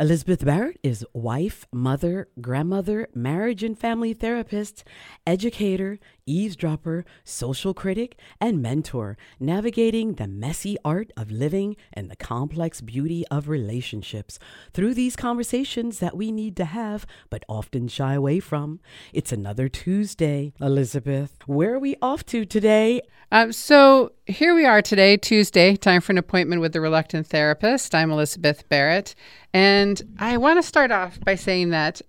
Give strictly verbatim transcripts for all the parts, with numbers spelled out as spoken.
Elizabeth Barrett is wife, mother, grandmother, marriage and family therapist, educator, eavesdropper, social critic, and mentor, navigating the messy art of living and the complex beauty of relationships through these conversations that we need to have but often shy away from. It's another Tuesday. Elizabeth, where are we off to today? Um, so here we are today, Tuesday, time for an appointment with the Reluctant Therapist. I'm Elizabeth Barrett, and I want to start off by saying that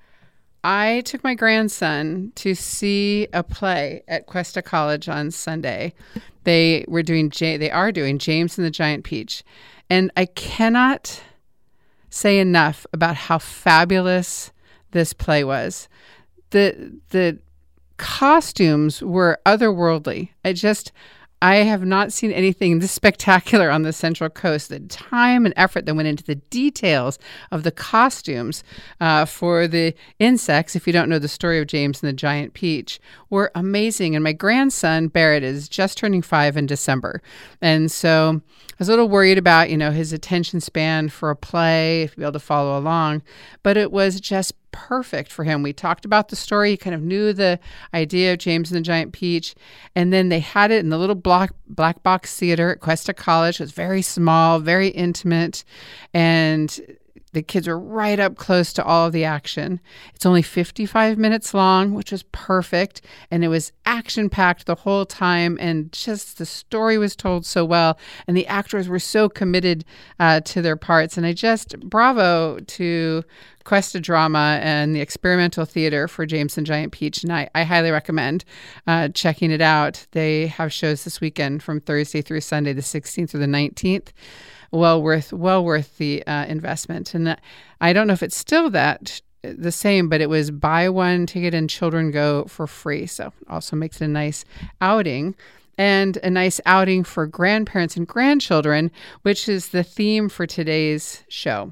I took my grandson to see a play at Cuesta College on Sunday. They were doing, they are doing James and the Giant Peach, and I cannot say enough about how fabulous this play was. The the costumes were otherworldly. I just, I have not seen anything this spectacular on the Central Coast. The time and effort that went into the details of the costumes uh, for the insects, if you don't know the story of James and the Giant Peach, were amazing. And my grandson, Barrett, is just turning five in December. And so I was a little worried about, you know, his attention span for a play, if you'd be able to follow along. But it was just perfect for him. We talked about the story. He kind of knew the idea of James and the Giant Peach. And then they had it in the little block, black box theater at Cuesta College. It was very small, very intimate. And the kids were right up close to all of the action. It's only fifty-five minutes long, which was perfect. And it was action-packed the whole time. And just the story was told so well. And the actors were so committed uh, to their parts. And I just, bravo to Cuesta Drama and the Experimental Theater for James and Giant Peach. And I, I highly recommend uh, checking it out. They have shows this weekend from Thursday through Sunday, the sixteenth through the nineteenth. Well worth, well worth the uh, investment. And I don't know if it's still that the same, but it was buy one ticket and children go for free. So also makes it a nice outing. And a nice outing for grandparents and grandchildren, which is the theme for today's show.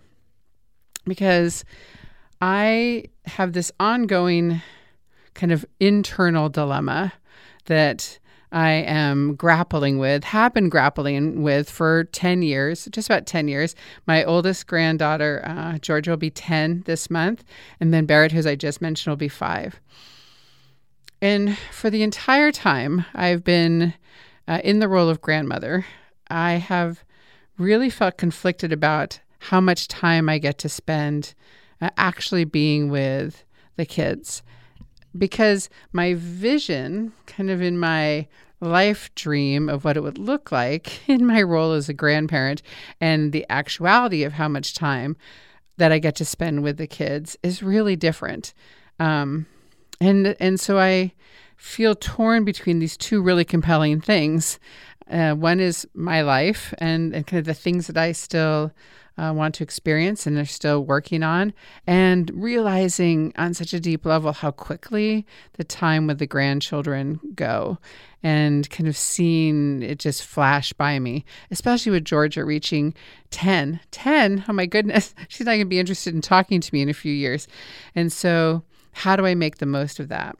Because I have this ongoing kind of internal dilemma that I am grappling with, have been grappling with for ten years, just about ten years. My oldest granddaughter, uh, Georgia, will be ten this month. And then Barrett, who I just mentioned, will be five. And for the entire time I've been uh, in the role of grandmother, I have really felt conflicted about how much time I get to spend uh, actually being with the kids. Because my vision, kind of in my life dream of what it would look like in my role as a grandparent, and the actuality of how much time that I get to spend with the kids is really different. Um, and and so I feel torn between these two really compelling things. Uh, one is my life and, and kind of the things that I still uh, want to experience and are still working on, and realizing on such a deep level how quickly the time with the grandchildren go, and kind of seeing it just flash by me, especially with Georgia reaching ten. ten, oh my goodness, she's not going to be interested in talking to me in a few years. And so how do I make the most of that?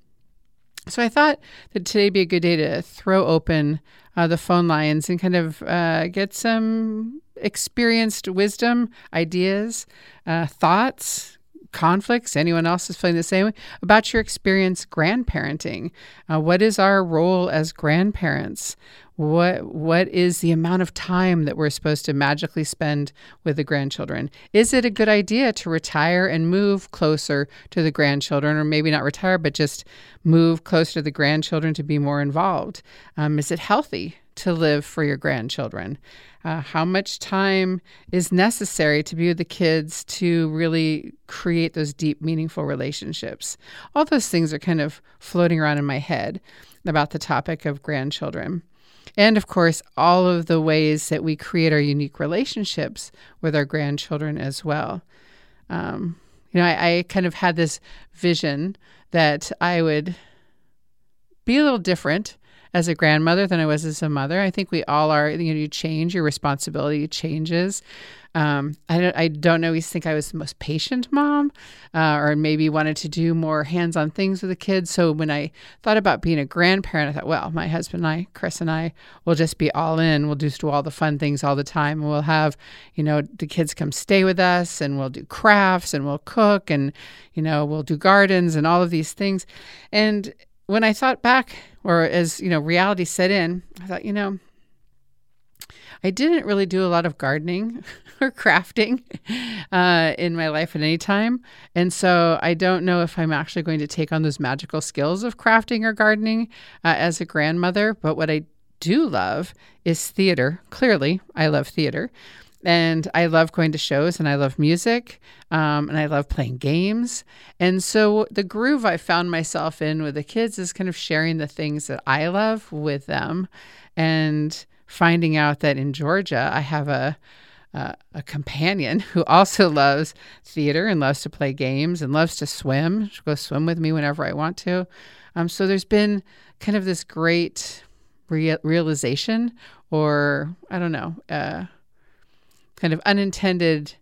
So I thought that today would be a good day to throw open uh, the phone lines and kind of uh, get some experienced wisdom, ideas, uh, thoughts, conflicts. Anyone else is feeling the same way about your experience grandparenting? Uh, what is our role as grandparents? What what is the amount of time that we're supposed to magically spend with the grandchildren? Is it a good idea to retire and move closer to the grandchildren, or maybe not retire, but just move closer to the grandchildren to be more involved? Um, is it healthy to live for your grandchildren? Uh, how much time is necessary to be with the kids to really create those deep, meaningful relationships? All those things are kind of floating around in my head about the topic of grandchildren. And of course, all of the ways that we create our unique relationships with our grandchildren as well. Um, you know, I, I kind of had this vision that I would be a little different as a grandmother than I was as a mother. I think we all are. You know, you change, your responsibility changes. Um, I don't, I don't always think I was the most patient mom, uh, or maybe wanted to do more hands-on things with the kids. So when I thought about being a grandparent, I thought, well, my husband and I, Chris and I, will just be all in. We'll just do all the fun things all the time. And we'll have, you know, the kids come stay with us, and we'll do crafts, and we'll cook, and, you know, we'll do gardens and all of these things. And when I thought back, or as, you know, reality set in, I thought, you know, I didn't really do a lot of gardening or crafting uh, in my life at any time. And so I don't know if I'm actually going to take on those magical skills of crafting or gardening uh, as a grandmother. But what I do love is theater. Clearly, I love theater. And I love going to shows, and I love music, um, and I love playing games. And so the groove I found myself in with the kids is kind of sharing the things that I love with them, and finding out that in Georgia, I have a uh, a companion who also loves theater and loves to play games and loves to swim. She'll go swim with me whenever I want to. Um, so there's been kind of this great rea- realization, or I don't know, uh, kind of unintended,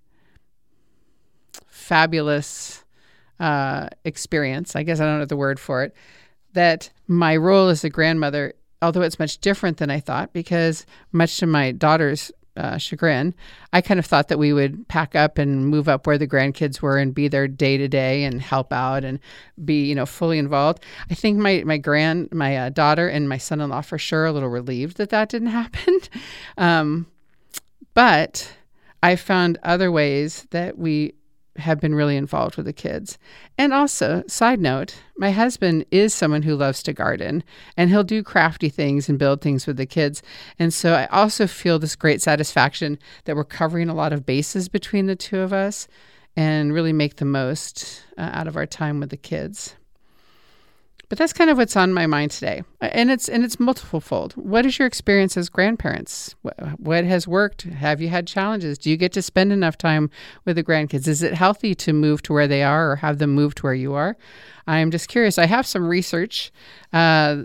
fabulous uh, experience. I guess I don't know the word for it. That my role as a grandmother, although it's much different than I thought, because much to my daughter's uh, chagrin, I kind of thought that we would pack up and move up where the grandkids were and be there day to day and help out and be, you know, fully involved. I think my my grand my uh, daughter and my son-in-law for sure are a little relieved that that didn't happen, um, but I found other ways that we have been really involved with the kids. And also, side note, my husband is someone who loves to garden, and he'll do crafty things and build things with the kids. And so I also feel this great satisfaction that we're covering a lot of bases between the two of us and really make the most uh, out of our time with the kids. But that's kind of what's on my mind today. And it's and it's multiple fold. What is your experience as grandparents? What has worked? Have you had challenges? Do you get to spend enough time with the grandkids? Is it healthy to move to where they are or have them move to where you are? I'm just curious. I have some research uh,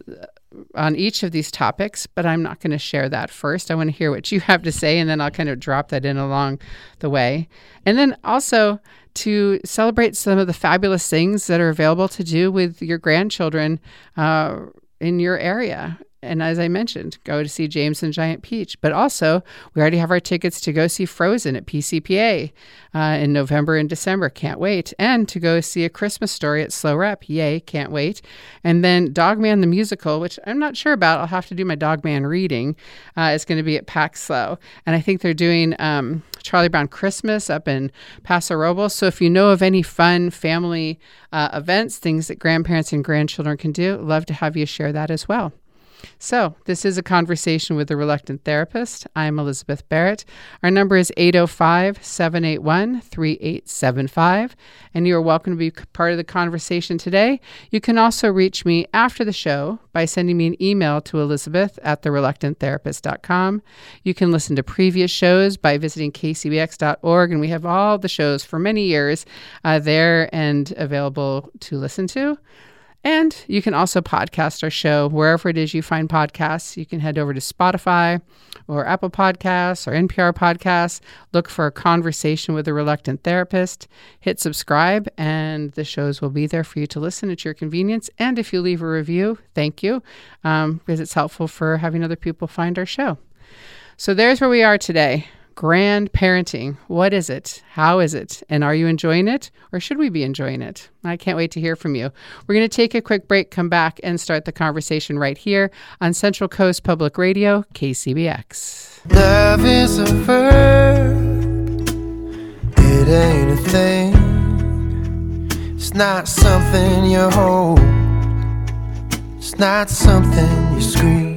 on each of these topics, but I'm not going to share that first. I want to hear what you have to say, and then I'll kind of drop that in along the way. And then also to celebrate some of the fabulous things that are available to do with your grandchildren uh, in your area. And as I mentioned, go to see James and Giant Peach. But also, we already have our tickets to go see Frozen at P C P A uh, in November and December. Can't wait. And to go see A Christmas Story at Slow Rep. Yay, can't wait. And then Dogman the Musical, which I'm not sure about. I'll have to do my Dogman reading. Uh, it's going to be at Pack Slow. And I think they're doing um, Charlie Brown Christmas up in Paso Robles. So if you know of any fun family uh, events, things that grandparents and grandchildren can do, love to have you share that as well. So this is A Conversation with a Reluctant Therapist. I'm Elizabeth Barrett. Our number is eight oh five, seven eight one, three eight seven five, and you are welcome to be part of the conversation today. You can also reach me after the show by sending me an email to Elizabeth at the reluctant therapist dot com. You can listen to previous shows by visiting k c b x dot org, and we have all the shows for many years uh, there and available to listen to. And you can also podcast our show wherever it is you find podcasts. You can head over to Spotify or Apple Podcasts or N P R Podcasts. Look for A Conversation with a Reluctant Therapist. Hit subscribe, and the shows will be there for you to listen at your convenience. And if you leave a review, thank you, um, because it's helpful for having other people find our show. So there's where we are today. Grandparenting. What is it? How is it? And are you enjoying it? Or should we be enjoying it? I can't wait to hear from you. We're going to take a quick break, come back, and start the conversation right here on Central Coast Public Radio, K C B X. Love is a verb. It ain't a thing. It's not something you hold. It's not something you scream.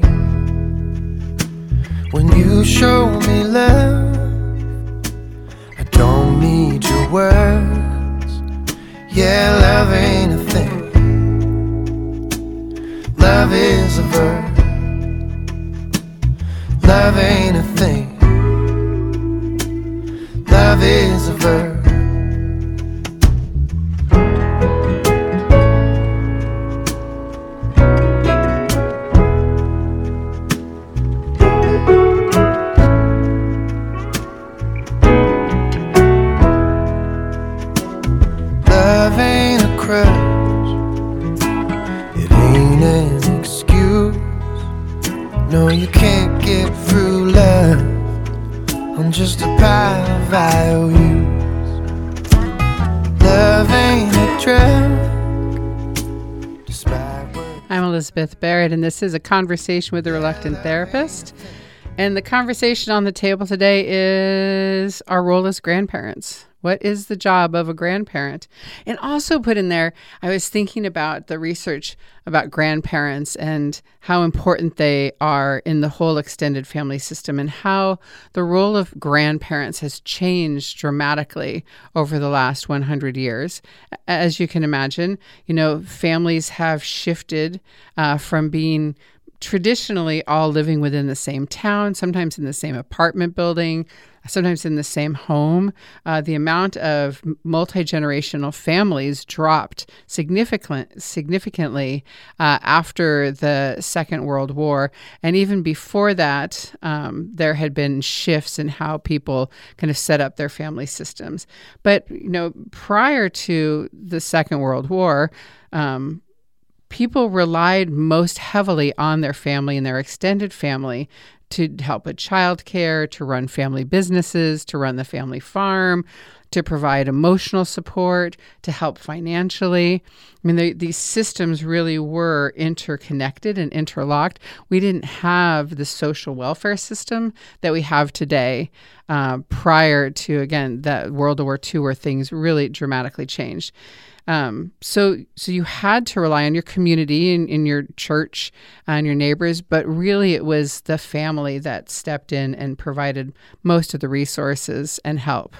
When you show me love, I don't need your words. Yeah, love ain't a thing. Love is a verb. Love ain't a thing. Love is a verb. crutch. It ain't an excuse. No, you can't get through love on just a pile of I O Us. Love ain't a drug, despite what... I'm Elizabeth Barrett, and this is A Conversation with a Reluctant Therapist. And the conversation on the table today is our role as grandparents. What is the job of a grandparent? And also put in there, I was thinking about the research about grandparents and how important they are in the whole extended family system, and how the role of grandparents has changed dramatically over the last one hundred years. As you can imagine, you know, families have shifted uh, from being traditionally all living within the same town, sometimes in the same apartment building, sometimes in the same home. Uh, the amount of multi-generational families dropped significant, significantly uh, after the Second World War. And even before that, um, there had been shifts in how people kind of set up their family systems. But, you know, prior to the Second World War, um, people relied most heavily on their family and their extended family to help with childcare, to run family businesses, to run the family farm, to provide emotional support, to help financially. I mean, they, these systems really were interconnected and interlocked. We didn't have the social welfare system that we have today uh, prior to, again, that World War Two, where things really dramatically changed. Um, so, so you had to rely on your community and in your church and your neighbors, but really it was the family that stepped in and provided most of the resources and help.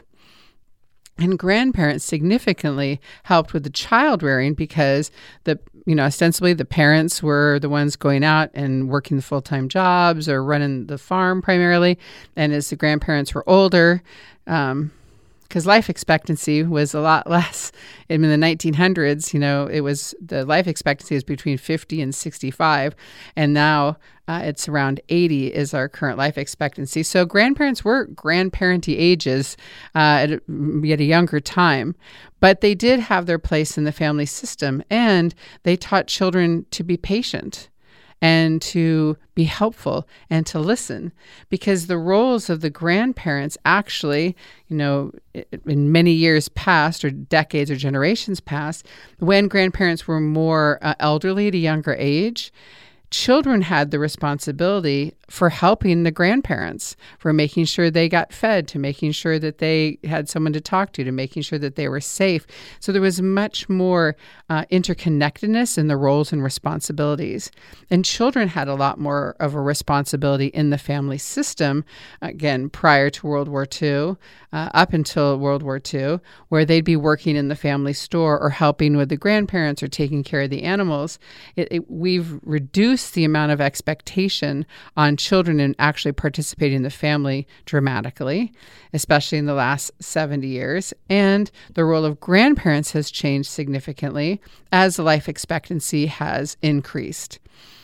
And grandparents significantly helped with the child rearing because the, you know, ostensibly the parents were the ones going out and working the full-time jobs or running the farm primarily. And as the grandparents were older, um, because life expectancy was a lot less. In the nineteen hundreds, you know, it was the life expectancy is between fifty and sixty-five, and now uh, it's around eighty is our current life expectancy. So grandparents were grandparenty ages uh, at, a, at a younger time, but they did have their place in the family system, and they taught children to be patient and to be helpful and to listen, because the roles of the grandparents actually, you know, in many years past or decades or generations past, when grandparents were more uh, elderly at a younger age, children had the responsibility for helping the grandparents, for making sure they got fed, to making sure that they had someone to talk to, to making sure that they were safe. So there was much more uh, interconnectedness in the roles and responsibilities. And children had a lot more of a responsibility in the family system, again, prior to World War Two, uh, up until World War Two, where they'd be working in the family store or helping with the grandparents or taking care of the animals. It, it, we've reduced the amount of expectation on children in actually participating in the family dramatically, especially in the last seventy years. And the role of grandparents has changed significantly as the life expectancy has increased.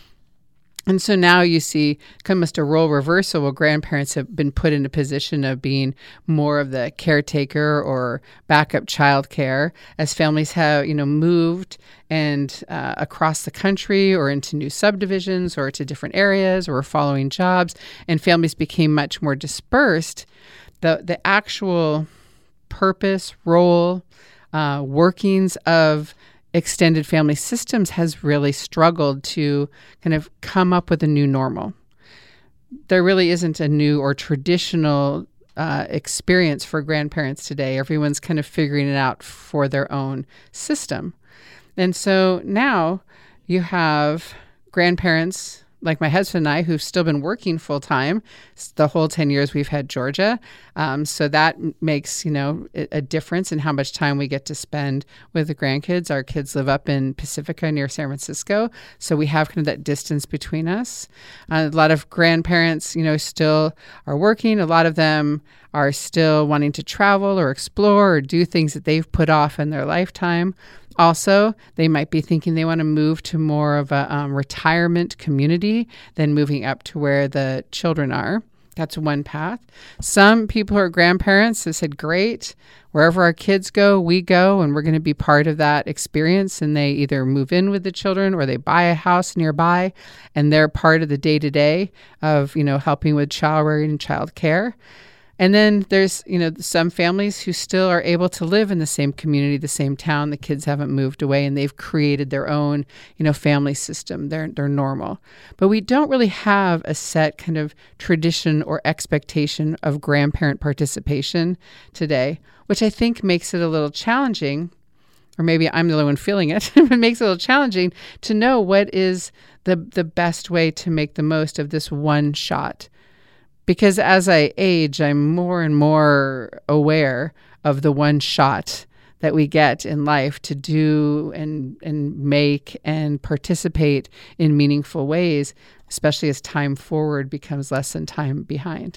And so now you see almost a role reversal where grandparents have been put in a position of being more of the caretaker or backup child care, as families have, you know, moved and uh, across the country or into new subdivisions or to different areas or following jobs, and families became much more dispersed. The, the actual purpose, role, uh, workings of extended family systems has really struggled to kind of come up with a new normal. There really isn't a new or traditional uh, experience for grandparents today. Everyone's kind of figuring it out for their own system. And so now you have grandparents like my husband and I, who've still been working full time the whole ten years we've had Georgia. Um, so that makes, you know, a difference in how much time we get to spend with the grandkids. Our kids live up in Pacifica near San Francisco. So we have kind of that distance between us. Uh, a lot of grandparents, you know, still are working. A lot of them are still wanting to travel or explore or do things that they've put off in their lifetime. Also, they might be thinking they want to move to more of a um, retirement community than moving up to where the children are. That's one path. Some people who are grandparents have said, great, wherever our kids go, we go, and we're going to be part of that experience. And they either move in with the children or they buy a house nearby, and they're part of the day-to-day of, you know, helping with child rearing and child care. And then there's, you know, some families who still are able to live in the same community, the same town. The kids haven't moved away, and they've created their own, you know, family system. They're they're normal. But we don't really have a set kind of tradition or expectation of grandparent participation today, which I think makes it a little challenging, or maybe I'm the only one feeling it. It makes it a little challenging to know what is the the best way to make the most of this one shot. Because as I age, I'm more and more aware of the one shot that we get in life to do and and make and participate in meaningful ways, especially as time forward becomes less than time behind.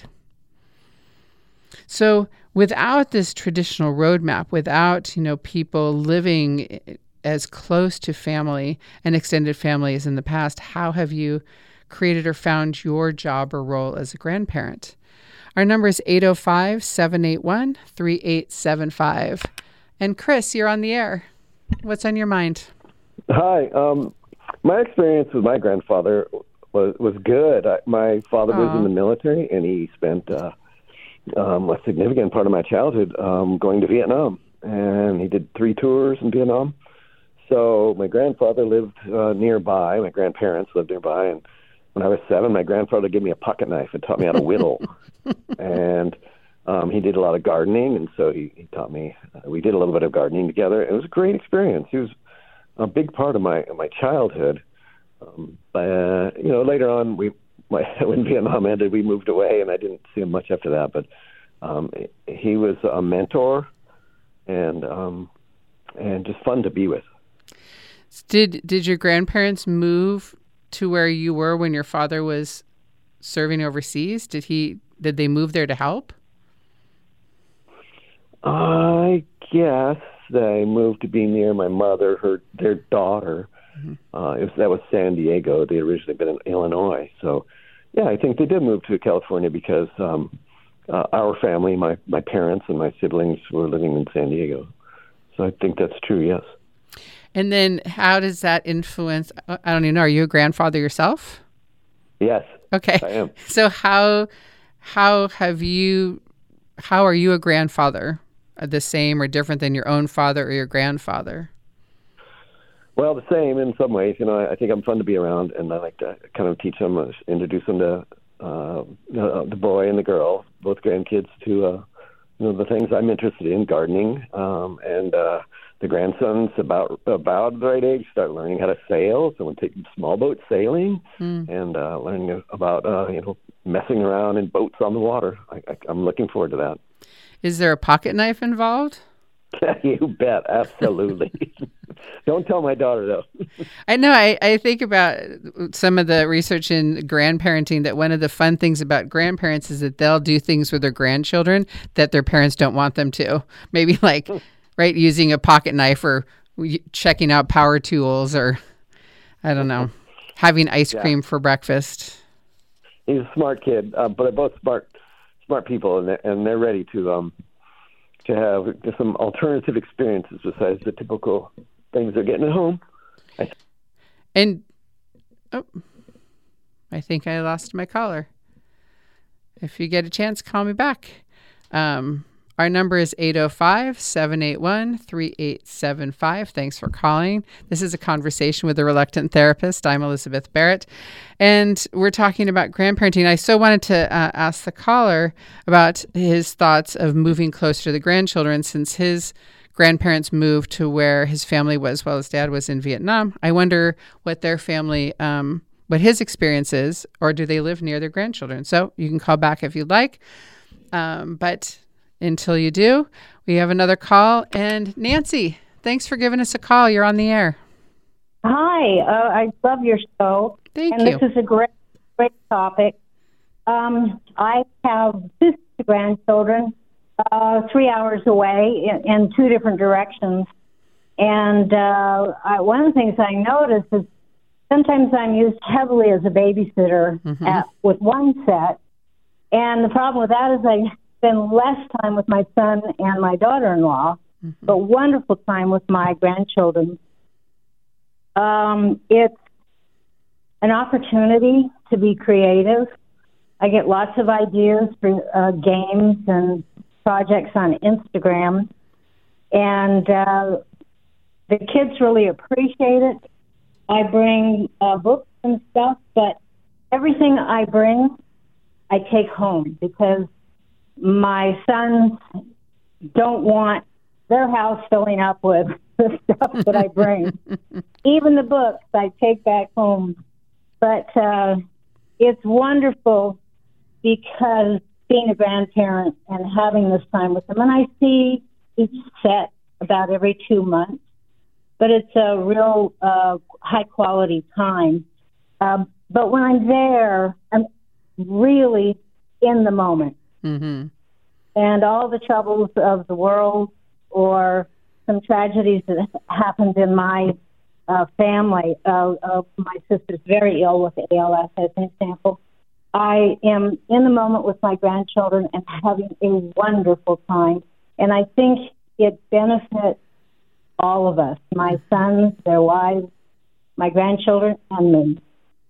So without this traditional roadmap, without, you know, people living as close to family and extended family as in the past, how have you created or found your job or role as a grandparent? Our number is eight oh five, seven eight one, three eight seven five. And Chris, you're on the air. What's on your mind? Hi. Um, my experience with my grandfather was, was good. I, my father Aww. was in the military, and he spent uh, um, a significant part of my childhood um, going to Vietnam. And he did three tours in Vietnam. So my grandfather lived uh, nearby. My grandparents lived nearby, and when I was seven, my grandfather gave me a pocket knife and taught me how to whittle. and um, he did a lot of gardening, and so he, he taught me. Uh, we did a little bit of gardening together. It was a great experience. He was a big part of my my childhood. Um, but, uh, you know, later on, we my, when Vietnam ended, we moved away, and I didn't see him much after that. But um, he was a mentor, and um, and just fun to be with. Did Did your grandparents move to where you were when your father was serving overseas? Did he, did they move there to help? I guess they moved to be near my mother, her, their daughter. Mm-hmm. Uh, it was, that was San Diego. They had originally been in Illinois. So, yeah, I think they did move to California because um, uh, our family, my, my parents and my siblings were living in San Diego. So I think that's true, yes. And then how does that influence, I don't even know, are you a grandfather yourself? Yes. Okay. I am. So how how have you, how are you a grandfather? Are the same or different than your own father or your grandfather? Well, the same in some ways. You know, I, I think I'm fun to be around, and I like to kind of teach them, uh, introduce them to uh, the, the boy and the girl, both grandkids, to uh, you know, the things I'm interested in, gardening, um, and uh, the grandsons about about the right age start learning how to sail. So we'll take small boat sailing mm. and uh, learning about uh, you know, messing around in boats on the water. I, I, I'm looking forward to that. Is there a pocket knife involved? You bet, absolutely. Don't tell my daughter though. I know. I, I think about some of the research in grandparenting that one of the fun things about grandparents is that they'll do things with their grandchildren that their parents don't want them to. Maybe like. Right, using a pocket knife or checking out power tools or, I don't know, having ice yeah. cream for breakfast. He's a smart kid, uh, but they're both smart smart people, and they're, and they're ready to um to have some alternative experiences besides the typical things they're getting at home. I and, oh, I think I lost my caller. If you get a chance, call me back. Um Our number is eight oh five, seven eight one, three eight seven five. Thanks for calling. This is a conversation with a reluctant therapist. I'm Elizabeth Barrett, and we're talking about grandparenting. I so wanted to uh, ask the caller about his thoughts of moving closer to the grandchildren since his grandparents moved to where his family was while his dad was in Vietnam. I wonder what their family, um, what his experience is, or do they live near their grandchildren? So you can call back if you'd like, um, but... Until you do, we have another call. And Nancy, thanks for giving us a call. You're on the air. Hi. Uh, I love your show. Thank and you. And this is a great, great topic. Um, I have two grandchildren, uh, three hours away in, in two different directions. And uh, I, one of the things I notice is sometimes I'm used heavily as a babysitter mm-hmm. at, with one set. And the problem with that is I spend less time with my son and my daughter-in-law, mm-hmm. but wonderful time with my grandchildren. Um, it's an opportunity to be creative. I get lots of ideas for uh, games and projects on Instagram, and uh, the kids really appreciate it. I bring uh, books and stuff, but everything I bring, I take home because my sons don't want their house filling up with the stuff that I bring. Even the books I take back home. But uh, it's wonderful because being a grandparent and having this time with them, and I see each set about every two months, but it's a real uh, high-quality time. Uh, but when I'm there, I'm really in the moment. Mm-hmm. And all the troubles of the world or some tragedies that happened in my uh, family, uh, uh, my sister's very ill with A L S, as an example, I am in the moment with my grandchildren and having a wonderful time. And I think it benefits all of us, my sons, their wives, my grandchildren, and me.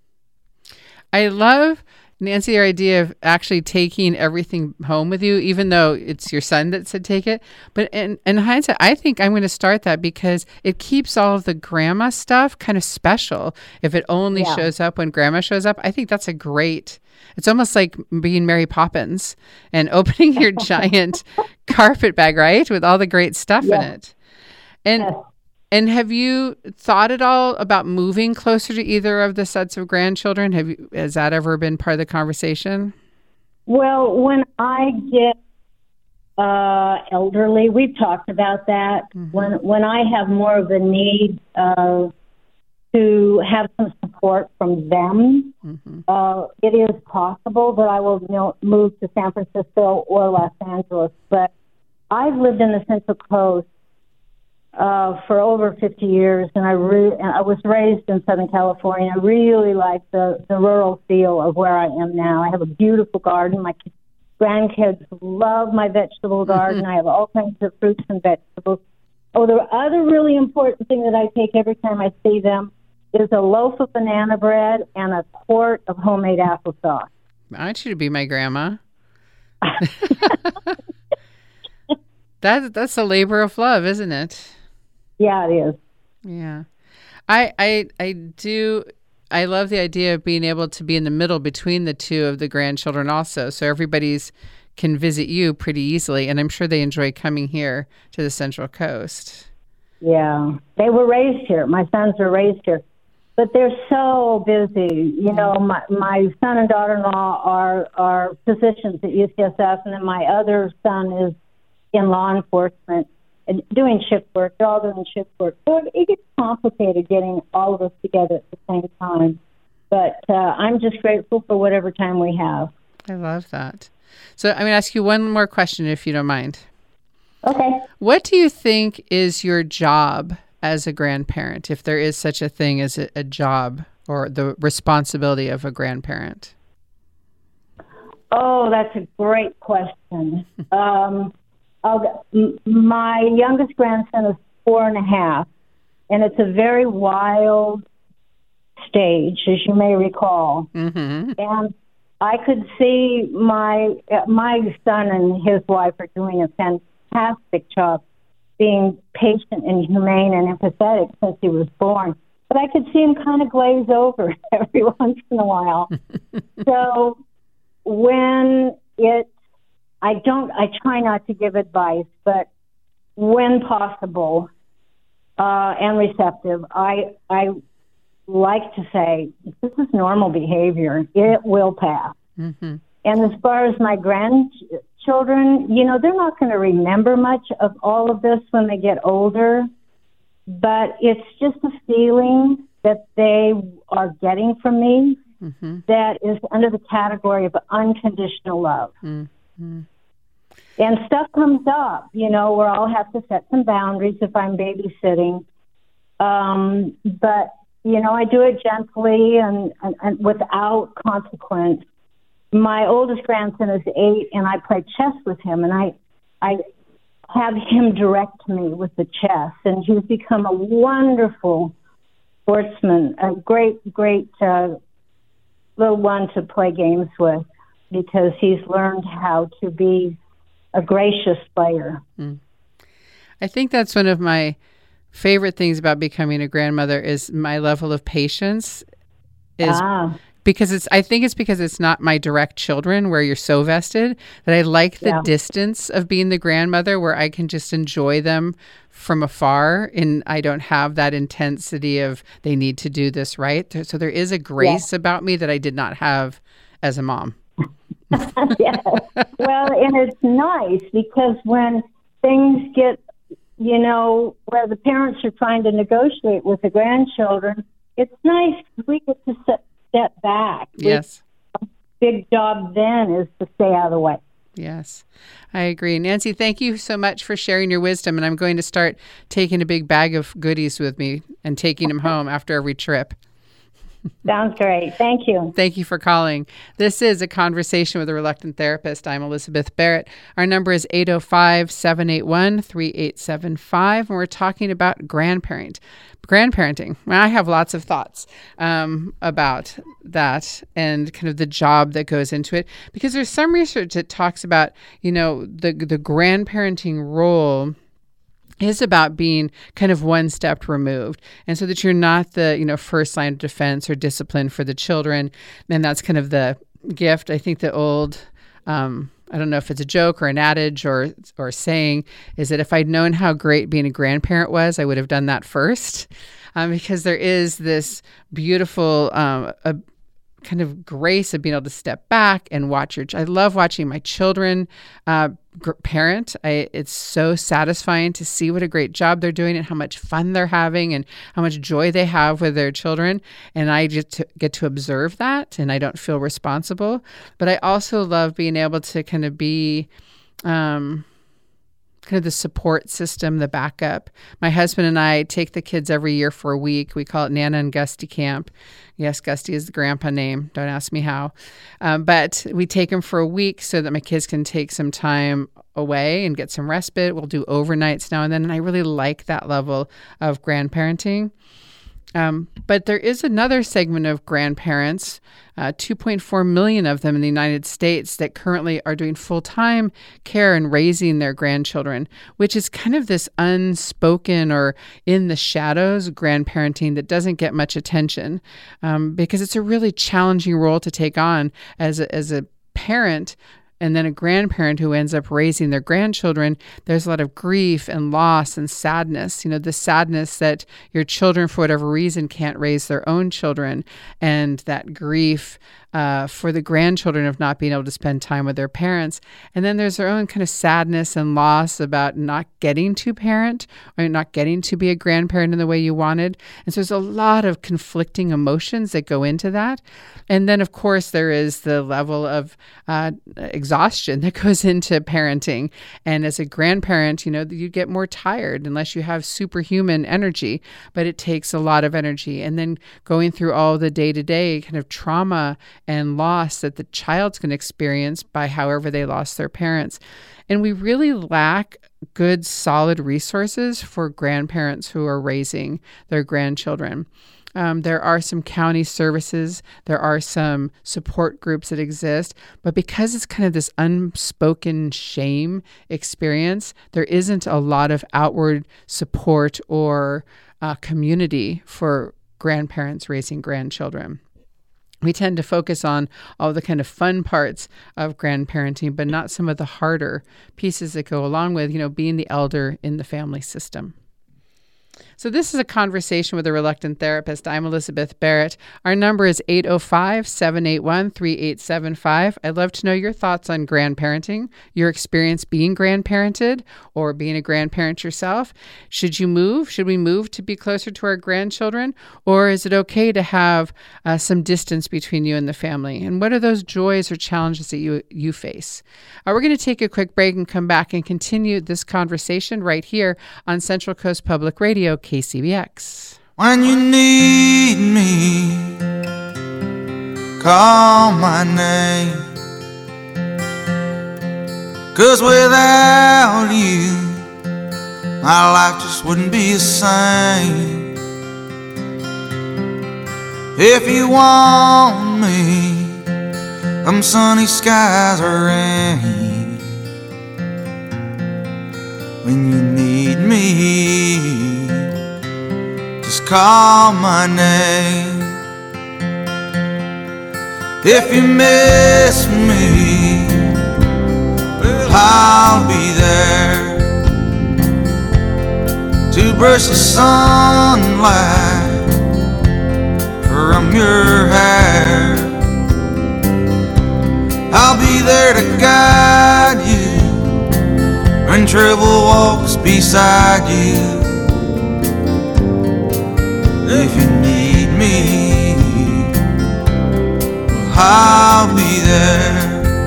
I love, Nancy, your idea of actually taking everything home with you, even though it's your son that said take it. But in, in hindsight, I think I'm going to start that because it keeps all of the grandma stuff kind of special. If it only yeah. shows up when grandma shows up, I think that's a great, it's almost like being Mary Poppins and opening your giant carpet bag, right? With all the great stuff yeah. in it. And yeah. And have you thought at all about moving closer to either of the sets of grandchildren? Have you, has that ever been part of the conversation? Well, when I get uh, elderly, we've talked about that. Mm-hmm. When when I have more of a need uh, to have some support from them, mm-hmm. uh, it is possible that I will you know, move to San Francisco or Los Angeles. But I've lived in the Central Coast Uh, for over fifty years, and I re- and I was raised in Southern California. I really like the, the rural feel of where I am now. I have a beautiful garden. My grandkids love my vegetable garden. Mm-hmm. I have all kinds of fruits and vegetables. Oh, the other really important thing that I take every time I see them is a loaf of banana bread and a quart of homemade applesauce. I want you to be my grandma. that That's a labor of love, isn't it? Yeah, it is. Yeah. I I I do I love the idea of being able to be in the middle between the two of the grandchildren also. So everybody's can visit you pretty easily, and I'm sure they enjoy coming here to the Central Coast. Yeah. They were raised here. My sons were raised here. But they're so busy. You know, my my son and daughter-in-law are are physicians at U C S F, and then my other son is in law enforcement. And doing shift work, they're all doing shift work. So it gets complicated getting all of us together at the same time. But uh, I'm just grateful for whatever time we have. I love that. So I'm going to ask you one more question, if you don't mind. Okay. What do you think is your job as a grandparent, if there is such a thing as a, a job or the responsibility of a grandparent? Oh, that's a great question. um I'll, my youngest grandson is four and a half, and it's a very wild stage, as you may recall. Mm-hmm. And I could see my my son and his wife are doing a fantastic job being patient and humane and empathetic since he was born. But I could see him kind of glaze over every once in a while. So when it I don't, I try not to give advice, but when possible uh, and receptive, I I like to say, this is normal behavior. It will pass. Mm-hmm. And as far as my grandchildren, you know, they're not going to remember much of all of this when they get older, but it's just a feeling that they are getting from me mm-hmm. that is under the category of unconditional love. Mm. Mm. And stuff comes up, you know, where I'll have to set some boundaries if I'm babysitting. Um, but, you know, I do it gently and, and, and without consequence. my oldest grandson is eight, and I play chess with him, and I, I have him direct me with the chess, and he's become a wonderful sportsman, a great, great uh, little one to play games with, because he's learned how to be a gracious player. Mm. I think that's one of my favorite things about becoming a grandmother is my level of patience is ah. because it's, I think it's because it's not my direct children where you're so vested that I like the yeah. distance of being the grandmother where I can just enjoy them from afar and I don't have that intensity of they need to do this right. So there is a grace yeah. about me that I did not have as a mom. Yeah. Well, and it's nice because when things get, you know, where the parents are trying to negotiate with the grandchildren, it's nice we get to set, step back. Yes. The big job then is to stay out of the way. Yes, I agree. Nancy, thank you so much for sharing your wisdom. And I'm going to start taking a big bag of goodies with me and taking them home after every trip. Sounds great. Thank you. Thank you for calling. This is A Conversation with a Reluctant Therapist. I'm Elizabeth Barrett. Our number is eight oh five, seven eight one, three eight seven five, and we're talking about grandparent, grandparenting. I have lots of thoughts um, about that and kind of the job that goes into it, because there's some research that talks about, you know, the the grandparenting role is about being kind of one step removed. And so that you're not the, you know, first line of defense or discipline for the children. And that's kind of the gift. I think the old, um, I don't know if it's a joke or an adage or or saying, is that if I'd known how great being a grandparent was, I would have done that first. Um, because there is this beautiful um, a, kind of grace of being able to step back and watch your, I love watching my children uh, gr- parent. I, it's so satisfying to see what a great job they're doing and how much fun they're having and how much joy they have with their children. And I just t- get to observe that and I don't feel responsible. But I also love being able to kind of be, um, kind of the support system, the backup. My husband and I take the kids every year for a week. We call it Nana and Gusty Camp. Yes, Gusty is the grandpa name. Don't ask me how. Um, but we take them for a week so that my kids can take some time away and get some respite. We'll do overnights now and then. And I really like that level of grandparenting. Um, but there is another segment of grandparents, uh, two point four million of them in the United States, that currently are doing full-time care and raising their grandchildren, which is kind of this unspoken or in the shadows grandparenting that doesn't get much attention um, because it's a really challenging role to take on as a, as a parent. And then a grandparent who ends up raising their grandchildren, there's a lot of grief and loss and sadness. You know, the sadness that your children, for whatever reason, can't raise their own children, and that grief uh, for the grandchildren of not being able to spend time with their parents. And then there's their own kind of sadness and loss about not getting to parent or not getting to be a grandparent in the way you wanted. And so there's a lot of conflicting emotions that go into that. And then, of course, there is the level of uh, exhaustion that goes into parenting. And as a grandparent, you know, you get more tired unless you have superhuman energy, but it takes a lot of energy. And then going through all the day-to-day kind of trauma and loss that the child's going to experience by however they lost their parents. And we really lack good, solid resources for grandparents who are raising their grandchildren. Um, there are some county services, there are some support groups that exist, but because it's kind of this unspoken shame experience, there isn't a lot of outward support or uh, community for grandparents raising grandchildren. We tend to focus on all the kind of fun parts of grandparenting, but not some of the harder pieces that go along with, you know, being the elder in the family system. So this is A Conversation with a Reluctant Therapist. I'm Elizabeth Barrett. Our number is eight oh five, seven eight one, three eight seven five. I'd love to know your thoughts on grandparenting, your experience being grandparented or being a grandparent yourself. Should you move? Should we move to be closer to our grandchildren? Or is it okay to have uh, some distance between you and the family? And what are those joys or challenges that you, you face? Uh, we're going to take a quick break and come back and continue this conversation right here on Central Coast Public Radio, K C B X. When you need me, call my name. 'cause without you, my life just wouldn't be the same. If you want me, them sunny skies are rain. When you need me, just call my name. If you miss me, well, I'll be there to brush the sunlight from your hair. I'll be there to guide you when trouble walks beside you. If you need me, well, I'll be there.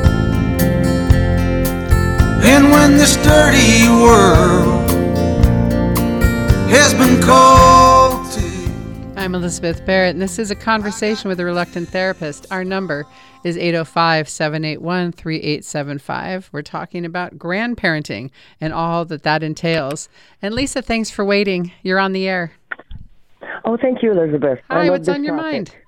And when this dirty world has been called to. I'm Elizabeth Barrett, and this is a conversation with a reluctant therapist. Our number is eight oh five, seven eight one, three eight seven five. We're talking about grandparenting and all that that entails. And Lisa, thanks for waiting. You're on the air. Oh, thank you, Elizabeth. Hi, what's on your topic. mind?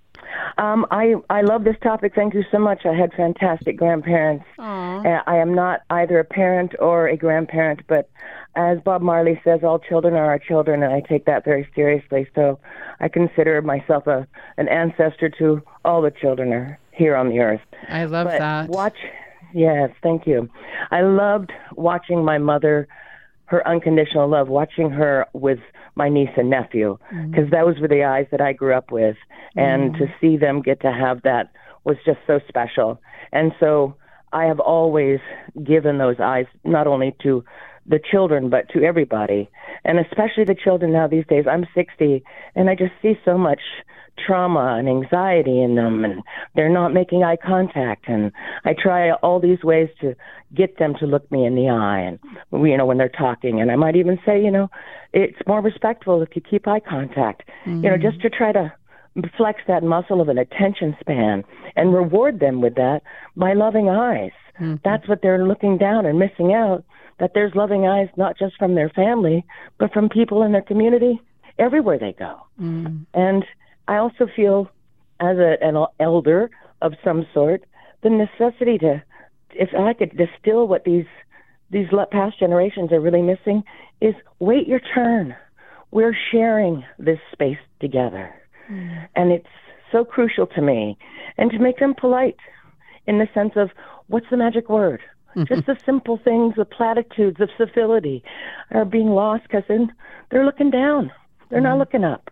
Um, I, I love this topic. Thank you so much. I had fantastic grandparents. Aww. Uh, I am not either a parent or a grandparent, but as Bob Marley says, all children are our children, and I take that very seriously. So I consider myself a an ancestor to all the children are here on the earth. I love but that. Watch, yes, thank you. I loved watching my mother, her unconditional love, watching her with my niece and nephew, because mm-hmm. those were the eyes that I grew up with. And mm-hmm. to see them get to have that was just so special. And so I have always given those eyes not only to the children, but to everybody, and especially the children now these days. I'm sixty, and I just see so much trauma and anxiety in them, and they're not making eye contact. And I try all these ways to get them to look me in the eye, and you know, when they're talking. And I might even say, you know, it's more respectful if you keep eye contact. Mm-hmm. You know, just to try to flex that muscle of an attention span and reward them with that by loving eyes. Mm-hmm. That's what they're looking down and missing out, that there's loving eyes not just from their family, but from people in their community everywhere they go. Mm-hmm. And I also feel, as a, an elder of some sort, the necessity to, if I could distill what these these past generations are really missing, is wait your turn. We're sharing this space together. Mm. And it's so crucial to me. And to make them polite in the sense of, what's the magic word? Mm-hmm. Just the simple things, the platitudes of civility are being lost because they're, they're looking down. They're mm. not looking up.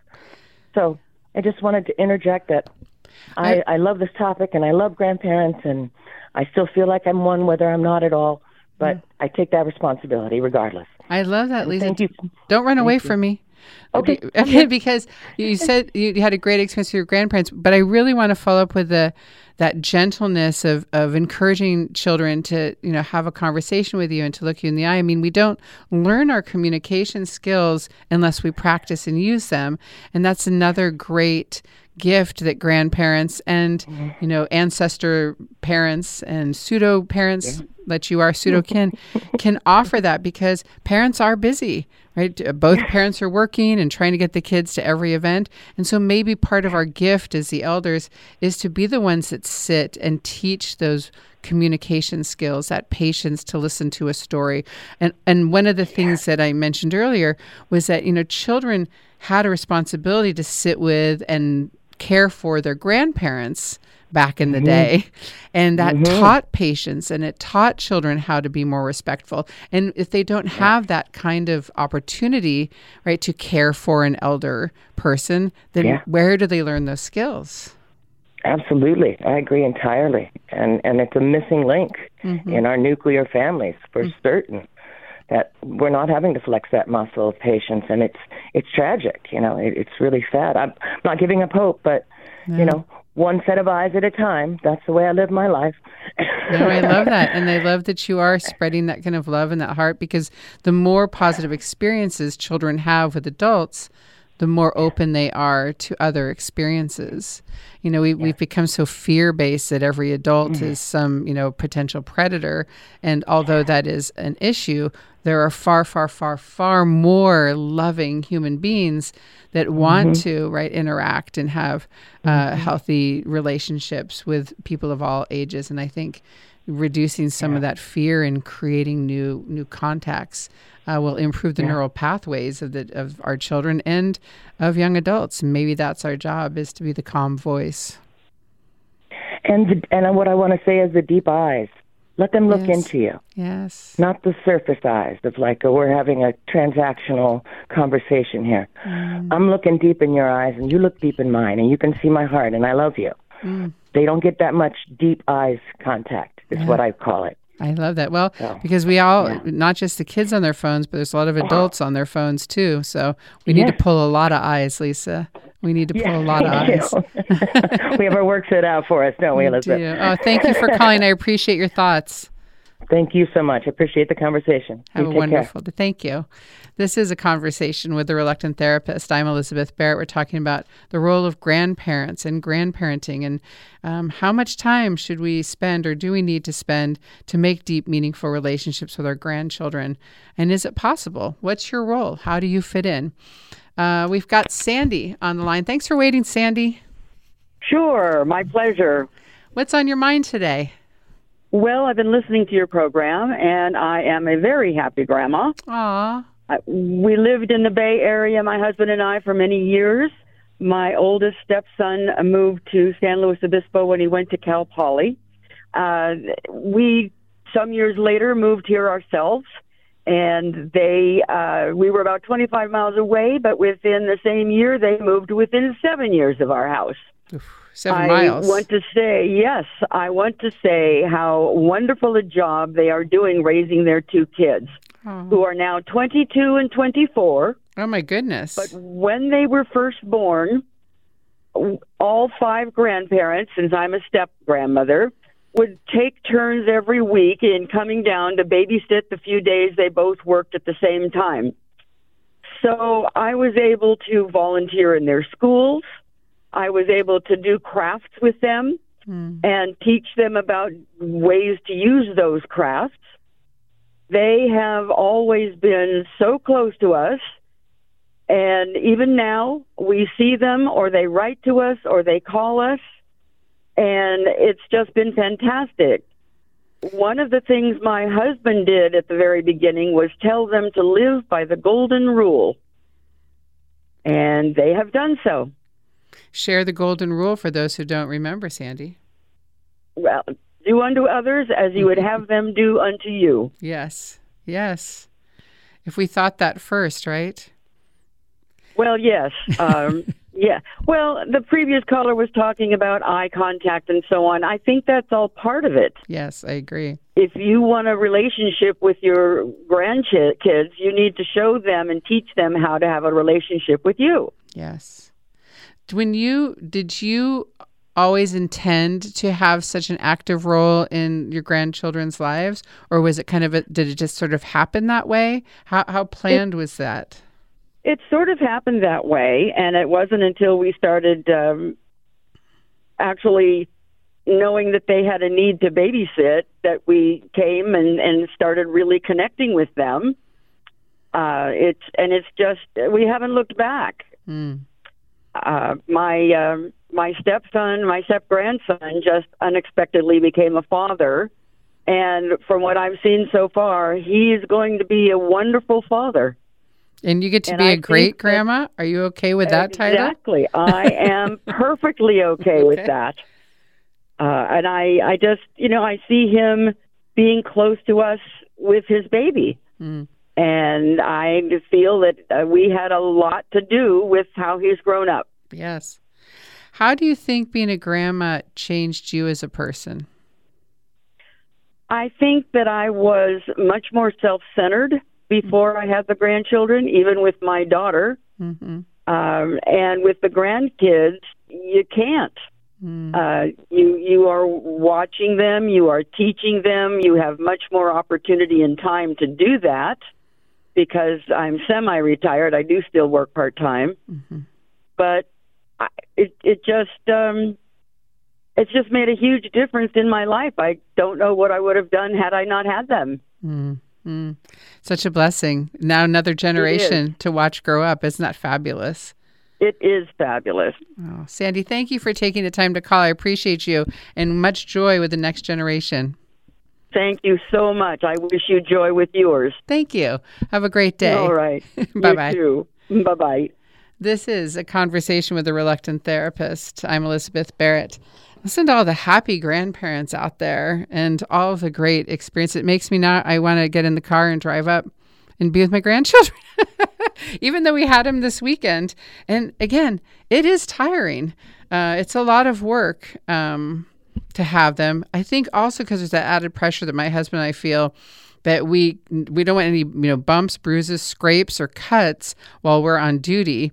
So I just wanted to interject that I, I, I love this topic, and I love grandparents, and I still feel like I'm one whether I'm not at all, but mm. I take that responsibility regardless. I love that, Lisa. Thank you. Don't run Thank away you. from me. Okay. okay. Because you said you had a great experience with your grandparents, but I really want to follow up with the that gentleness of, of encouraging children to, you know, have a conversation with you and to look you in the eye. I mean, we don't learn our communication skills unless we practice and use them. And that's another great gift that grandparents and, you know, ancestor parents and pseudo parents yeah. that you are pseudo kin can offer that, because parents are busy, right? Both parents are working and trying to get the kids to every event. And so maybe part of our gift as the elders is to be the ones that sit and teach those communication skills, that patience to listen to a story. And and one of the things that I mentioned earlier was that, you know, children had a responsibility to sit with and care for their grandparents back in the mm-hmm. day. And that mm-hmm. taught patience, and it taught children how to be more respectful. And if they don't have that kind of opportunity, right, to care for an elder person, then yeah. where do they learn those skills? Absolutely. I agree entirely. And and it's a missing link mm-hmm. in our nuclear families for mm-hmm. certain, that we're not having to flex that muscle of patience. And it's it's tragic. You know, it, it's really sad. I'm not giving up hope, but, no. you know, one set of eyes at a time. That's the way I live my life. No, I love that. And I love that you are spreading that kind of love and that heart, because the more positive experiences children have with adults, the more open they are to other experiences. You know, we, yeah. we've become so fear-based that every adult mm-hmm. is some, you know, potential predator. And although that is an issue, there are far, far, far, far more loving human beings that want mm-hmm. to, right, interact and have uh, mm-hmm. healthy relationships with people of all ages. And I think reducing some yeah. of that fear and creating new new contacts uh, will improve the yeah. neural pathways of the of our children and of young adults. Maybe that's our job, is to be the calm voice. And the, and what I want to say is the deep eyes. Let them look yes. into you. Yes. Not the surface eyes of like, oh, we're having a transactional conversation here. Mm. I'm looking deep in your eyes, and you look deep in mine, and you can see my heart, and I love you. Mm. They don't get that much deep eyes contact, is yeah. what I call it. I love that. Well, so, because we all, yeah. not just the kids on their phones, but there's a lot of adults on their phones too. So we need yes. to pull a lot of eyes, Lisa. We need to pull yes, a lot of eyes. We have our work set out for us, don't we, we Elizabeth? Do. Oh, thank you for calling. I appreciate your thoughts. Thank you so much. I appreciate the conversation. Have you a take wonderful care. day. Thank you. This is a conversation with the Reluctant Therapist. I'm Elizabeth Barrett. We're talking about the role of grandparents and grandparenting, and um, how much time should we spend, or do we need to spend, to make deep, meaningful relationships with our grandchildren? And is it possible? What's your role? How do you fit in? Uh, we've got Sandy on the line. Thanks for waiting, Sandy. Sure, my pleasure. What's on your mind today? Well, I've been listening to your program, and I am a very happy grandma. Aw. I, we lived in the Bay Area, my husband and I, for many years. My oldest stepson moved to San Luis Obispo when he went to Cal Poly. Uh, we, some years later, moved here ourselves, and they, uh, we were about twenty-five miles away, but within the same year, they moved within seven years of our house. Oof. Seven I miles. want to say, yes, I want to say how wonderful a job they are doing raising their two kids, oh. who are now twenty-two and twenty-four. Oh, my goodness. But when they were first born, all five grandparents, since I'm a step-grandmother, would take turns every week in coming down to babysit the few days they both worked at the same time. So I was able to volunteer in their schools. I was able to do crafts with them mm. and teach them about ways to use those crafts. They have always been so close to us, and even now we see them, or they write to us, or they call us, and it's just been fantastic. One of the things my husband did at the very beginning was tell them to live by the golden rule, and they have done so. Share the golden rule for those who don't remember, Sandy. Well, do unto others as you would have them do unto you. Yes, yes. If we thought that first, right? Well, yes. Um, yeah. Well, the previous caller was talking about eye contact and so on. I think that's all part of it. Yes, I agree. If you want a relationship with your grandkids, you need to show them and teach them how to have a relationship with you. Yes. When you, did you always intend to have such an active role in your grandchildren's lives, or was it kind of, a, did it just sort of happen that way? How how planned it, was that? It sort of happened that way, and it wasn't until we started um, actually knowing that they had a need to babysit that we came and, and started really connecting with them. Uh, it's and it's just, we haven't looked back. Mm. Uh, my um, my stepson, my step-grandson just unexpectedly became a father. And from what I've seen so far, he is going to be a wonderful father. And you get to and be I a great grandma? Are you okay with that exactly. title? Exactly. I am perfectly okay, okay with that. Uh, and I, I just, you know, I see him being close to us with his baby. Mm. And I feel that uh, we had a lot to do with how he's grown up. Yes. How do you think being a grandma changed you as a person? I think that I was much more self-centered before I had the grandchildren, even with my daughter. Mm-hmm. Um, and with the grandkids, you can't. Mm. Uh, you you are watching them, you are teaching them, you have much more opportunity and time to do that. because I'm semi-retired. I do still work part-time. Mm-hmm. But I, it it just um, it's just made a huge difference in my life. I don't know what I would have done had I not had them. Mm-hmm. Such a blessing. Now another generation to watch grow up. Isn't that fabulous? It is fabulous. Oh, Sandy, thank you for taking the time to call. I appreciate you, and much joy with the next generation. Thank you so much. I wish you joy with yours. Thank you. Have a great day. All right. Bye-bye. You too. Bye-bye. This is A Conversation with a Reluctant Therapist. I'm Elizabeth Barrett. Listen to all the happy grandparents out there and all of the great experience. It makes me now, I want to get in the car and drive up and be with my grandchildren, even though we had them this weekend. And again, it is tiring. Uh, it's a lot of work um, to have them. I think also because there's that added pressure that my husband and I feel that we we don't want any, you know, bumps, bruises, scrapes, or cuts while we're on duty.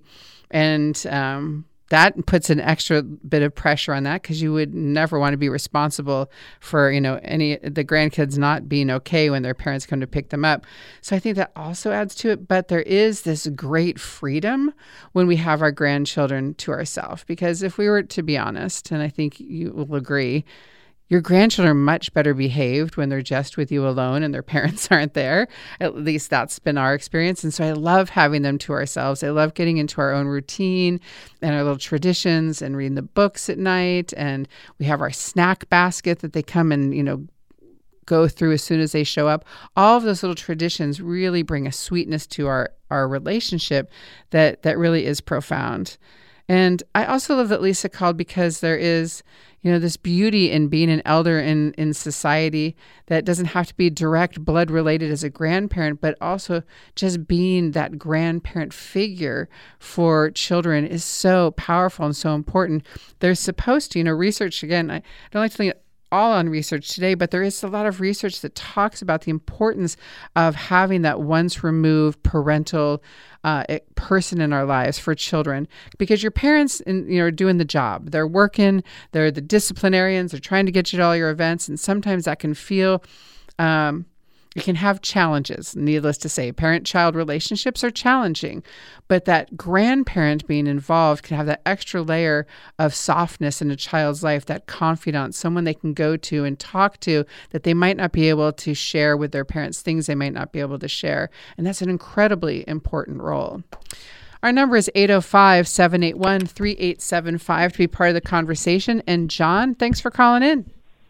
And um, that puts an extra bit of pressure on that, because you would never want to be responsible for, you know, any the grandkids not being okay when their parents come to pick them up. So I think that also adds to it. But there is this great freedom when we have our grandchildren to ourselves, because if we were to be honest, and I think you will agree, your grandchildren are much better behaved when they're just with you alone and their parents aren't there. At least that's been our experience. And so I love having them to ourselves. I love getting into our own routine and our little traditions and reading the books at night. And we have our snack basket that they come and, you know, go through as soon as they show up. All of those little traditions really bring a sweetness to our, our relationship that, that really is profound. And I also love that Lisa called because there is, you know, this beauty in being an elder in, in society that doesn't have to be direct blood related as a grandparent, but also just being that grandparent figure for children is so powerful and so important. They're supposed to, you know, research, again, I don't like to think all on research today, but there is a lot of research that talks about the importance of having that once removed parental uh, person in our lives for children, because your parents, in, you know, are doing the job. They're working. They're the disciplinarians. They're trying to get you to all your events, and sometimes that can feel. Um, It can have challenges, needless to say. Parent-child relationships are challenging, but that grandparent being involved can have that extra layer of softness in a child's life, that confidant, someone they can go to and talk to that they might not be able to share with their parents, things they might not be able to share. And that's an incredibly important role. Our number is eight oh five, seven eight one, three eight seven five to be part of the conversation. And John, thanks for calling in.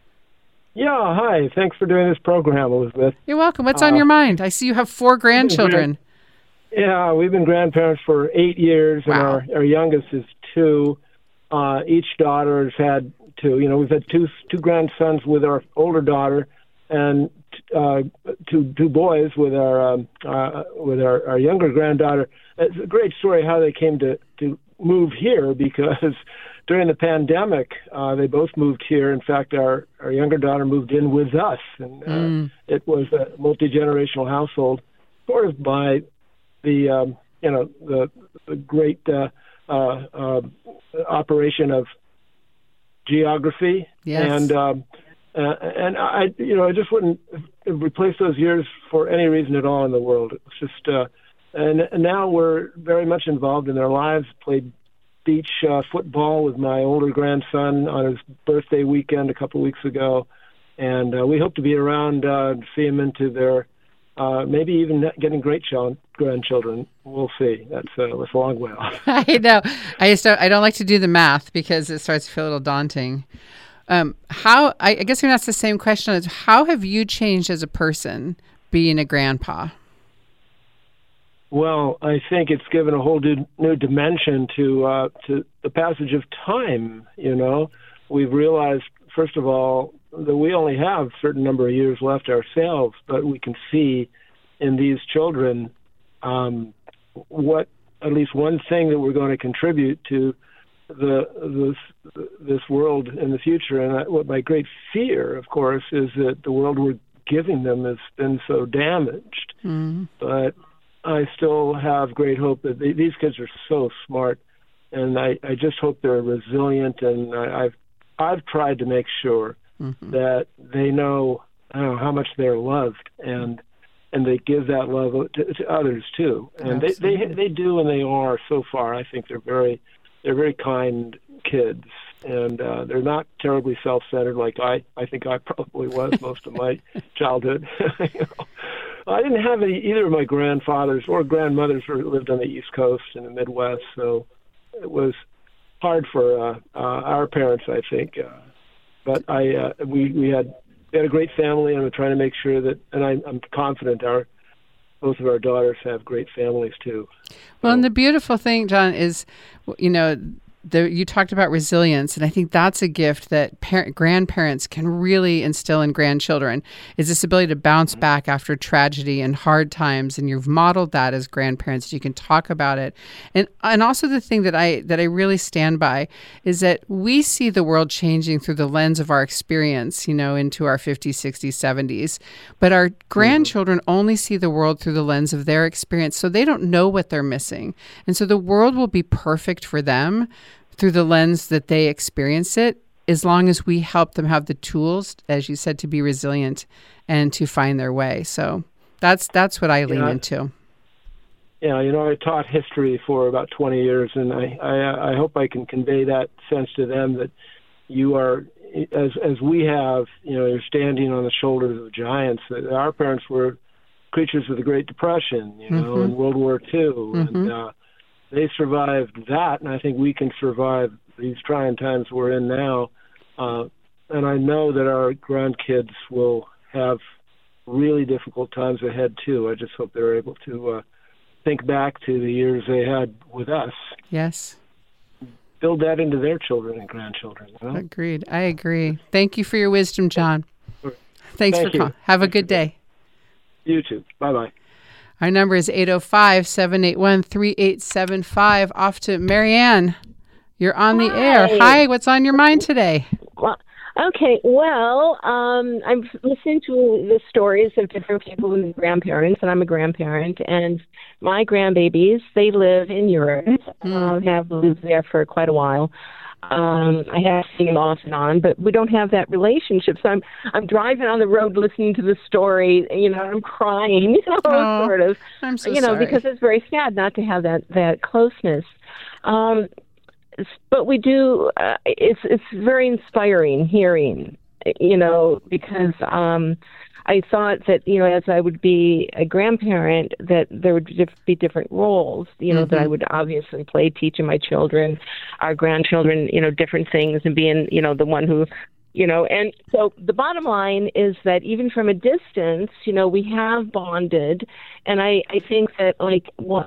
Yeah, hi. Thanks for doing this program, Elizabeth. You're welcome. What's uh, on your mind? I see you have four grandchildren. Yeah, we've been grandparents for eight years, wow. and our, our youngest is two. Uh, each daughter has had two. You know, we've had two two grandsons with our older daughter, and uh, two two boys with our um, uh, with our, our younger granddaughter. It's a great story how they came to to move here, because during the pandemic, uh, they both moved here. In fact, our, our younger daughter moved in with us, and uh, mm. it was a multi-generational household, sort of by the um, you know the, the great uh, uh, uh, operation of geography. Yes. And um, uh, and I you know I just wouldn't replace those years for any reason at all in the world. It's just uh, and, and now we're very much involved in their lives. Played beach uh, football with my older grandson on his birthday weekend a couple of weeks ago, and uh, we hope to be around uh, to see him into their uh, maybe even getting great child, grandchildren. We'll see. That's, uh, that's a long way off. I know. I just don't, I don't like to do the math because it starts to feel a little daunting. Um, how I, I guess I'm going to ask the same question: is how have you changed as a person being a grandpa? Well, I think it's given a whole new, new dimension to uh, to the passage of time. You know, we've realized, first of all, that we only have a certain number of years left ourselves, but we can see in these children um, what at least one thing that we're going to contribute to the this this world in the future. And I, what my great fear, of course, is that the world we're giving them has been so damaged. Mm. But I still have great hope that they, these kids are so smart, and I, I just hope they're resilient. And I, I've I've tried to make sure mm-hmm. that they know, I don't know how much they're loved, and and they give that love to, to others too. And they, they they do, and they are so far. I think they're very they're very kind kids, and uh, they're not terribly self-centered like I I think I probably was most of my childhood. You know? I didn't have any, either of my grandfathers or grandmothers who lived on the East Coast in the Midwest, so it was hard for uh, uh, our parents, I think. Uh, but I uh, we we had. We had a great family, and we're trying to make sure that, and I, I'm confident our both of our daughters have great families too. Well, so. And the beautiful thing, John, is, you know, the, you talked about resilience, and I think that's a gift that parent, grandparents can really instill in grandchildren, is this ability to bounce back after tragedy and hard times, and you've modeled that as grandparents. You can talk about it. And and also the thing that I that I really stand by is that we see the world changing through the lens of our experience, you know, into our fifties, sixties, seventies, but our grandchildren mm-hmm. only see the world through the lens of their experience, so they don't know what they're missing. And so the world will be perfect for them through the lens that they experience it, as long as we help them have the tools, as you said, to be resilient and to find their way. So that's that's what I lean yeah, into. Yeah, you know, I taught history for about twenty years, and I, I, I hope I can convey that sense to them that you are, as as we have, you know, you're standing on the shoulders of giants. That our parents were creatures of the Great Depression, you know, mm-hmm. and World War Two, mm-hmm. and uh, they survived that, and I think we can survive these trying times we're in now. Uh, and I know that our grandkids will have really difficult times ahead, too. I just hope they're able to uh, think back to the years they had with us. Yes. Build that into their children and grandchildren. You know? Agreed. I agree. Thank you for your wisdom, John. Thanks Thank for calling. Have a good day. You too. Bye-bye. Our number is eight oh five, seven eight one, three eight seven five. Off to Marianne. You're on the Hi. air. Hi, what's on your mind today? Well, okay, well, um, I'm listening to the stories of different people with grandparents, and I'm a grandparent, and my grandbabies, they live in Europe, mm. uh, have lived there for quite a while. Um, I have seen them off and on, but we don't have that relationship. So I'm I'm driving on the road listening to the story, you know, I'm crying, you know, oh, sort of, I'm so you know, sorry. because it's very sad not to have that that closeness. Um, but we do. Uh, it's it's very inspiring hearing, you know, because um, I thought that, you know, as I would be a grandparent, that there would be different roles, you know, mm-hmm. that I would obviously play teaching my children, our grandchildren, you know, different things, and being, you know, the one who, you know, and so the bottom line is that even from a distance, you know, we have bonded, and I, I think that, like, what,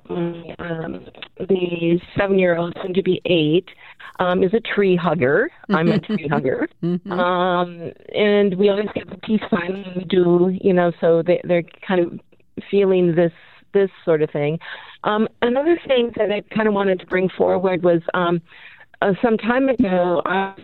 um, the seven-year-old, soon to be eight, um, is a tree hugger. I'm a tree hugger. Mm-hmm. Um, and we always get the peace sign when we do, you know, so they, they're kind of feeling this this sort of thing. Um, another thing that I kind of wanted to bring forward was um, uh, some time ago, I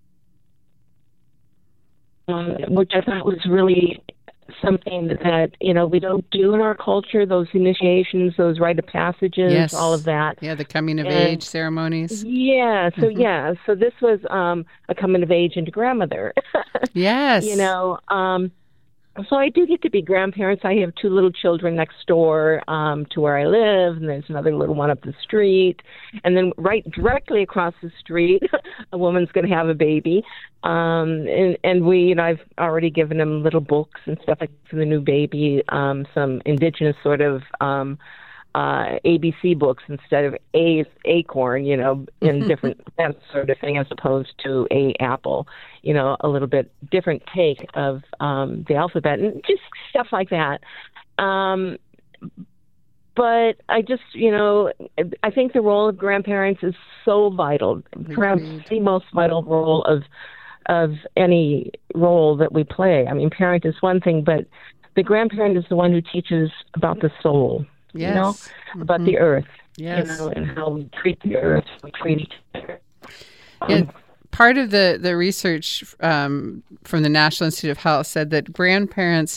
Um, which I thought was really something that, you know, we don't do in our culture, those initiations, those rite of passages, yes. all of that. Yeah, the coming of and, age ceremonies. Yeah, so mm-hmm. yeah, so this was um, a coming of age into grandmother. Yes. You know, um, so I do get to be grandparents. I have two little children next door um, to where I live, and there's another little one up the street. And then right directly across the street, a woman's going to have a baby. Um, and, and we, you know, I've already given them little books and stuff like for the new baby, um, some indigenous sort of um, uh, A B C books instead of A acorn, you know, in different, that sort of thing, as opposed to a apple, you know, a little bit different take of um, the alphabet and just stuff like that. Um, but I just, you know, I think the role of grandparents is so vital, perhaps the most vital role of of any role that we play. I mean, parent is one thing, but the grandparent is the one who teaches about the soul. Yes. You know, mm-hmm. about the earth, yes. you know, and how we treat the earth, we treat each other. Um, yeah, part of the, the research um, from the National Institute of Health said that grandparents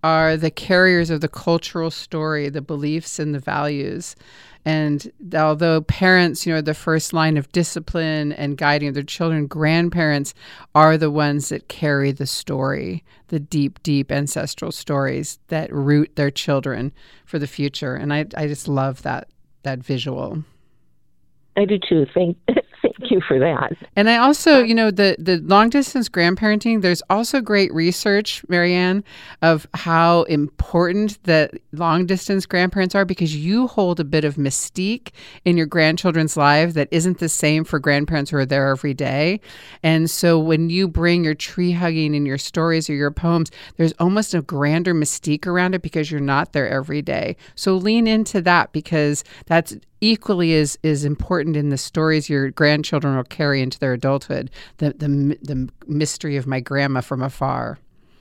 are the carriers of the cultural story, the beliefs and the values. And although parents, you know, are the first line of discipline and guiding their children, grandparents are the ones that carry the story, the deep, deep ancestral stories that root their children for the future. And I, I just love that that visual. I do too. Thank, thank you for that. And I also, you know, the, the long distance grandparenting, there's also great research, Marianne, of how important that long distance grandparents are, because you hold a bit of mystique in your grandchildren's lives that isn't the same for grandparents who are there every day. And so when you bring your tree hugging and your stories or your poems, there's almost a grander mystique around it because you're not there every day. So lean into that, because that's equally is is important in the stories your grandchildren will carry into their adulthood. The the the mystery of my grandma from afar.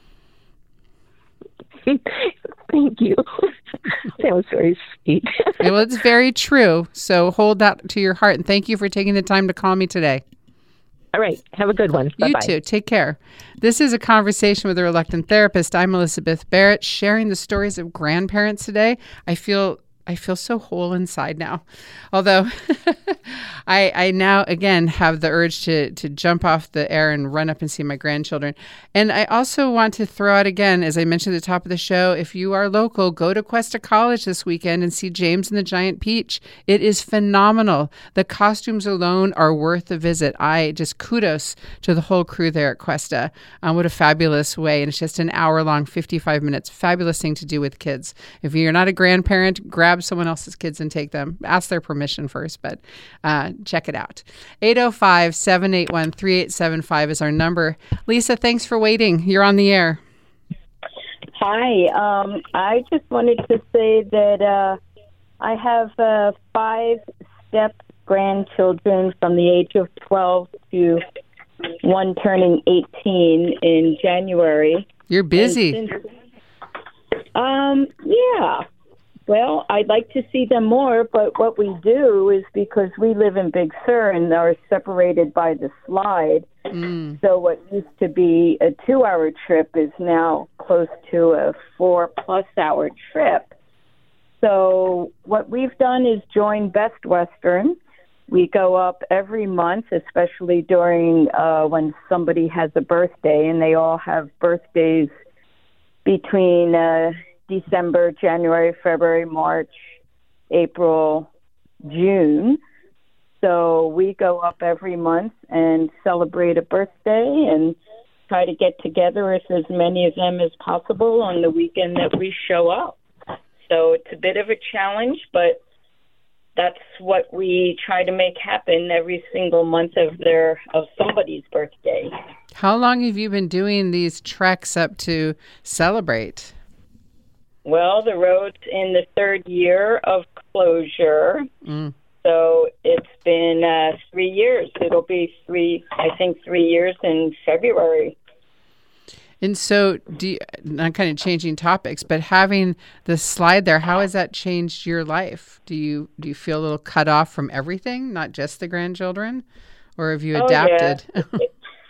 Thank you. That was very sweet. Well, it's very true. So hold that to your heart, and thank you for taking the time to call me today. All right. Have a good one. Bye-bye. You too. Take care. This is A Conversation with a Reluctant Therapist. I'm Elizabeth Barrett, sharing the stories of grandparents today. I feel I feel so whole inside now. Although I, I now, again, have the urge to to jump off the air and run up and see my grandchildren. And I also want to throw out again, as I mentioned at the top of the show, if you are local, go to Cuesta College this weekend and see James and the Giant Peach. It is phenomenal. The costumes alone are worth a visit. I just kudos to the whole crew there at Cuesta. Um, what a fabulous way. And it's just an hour long, fifty-five minutes. Fabulous thing to do with kids. If you're not a grandparent, grab someone else's kids and take them. Ask their permission first, but uh, check it out. eight oh five, seven eight one, three eight seven five is our number. Lisa, thanks for waiting. You're on the air. Hi. Um, I just wanted to say that uh, I have uh, five step grandchildren from the age of twelve to one turning eighteen in January. You're busy. Since, um, yeah. Well, I'd like to see them more, but what we do is, because we live in Big Sur and are separated by the slide, mm. so what used to be a two-hour trip is now close to a four-plus-hour trip. So what we've done is join Best Western. We go up every month, especially during uh, when somebody has a birthday, and they all have birthdays between Uh, December, January, February, March, April, June. So we go up every month and celebrate a birthday and try to get together with as many of them as possible on the weekend that we show up. So it's a bit of a challenge, but that's what we try to make happen every single month of their of somebody's birthday. How long have you been doing these treks up to celebrate? Well, the road's in the third year of closure, mm. so it's been uh, three years. It'll be three, I think, three years in February. And so, do you, I'm kind of changing topics, but having the slide there, how has that changed your life? Do you do you feel a little cut off from everything, not just the grandchildren, or have you adapted? Oh, yeah.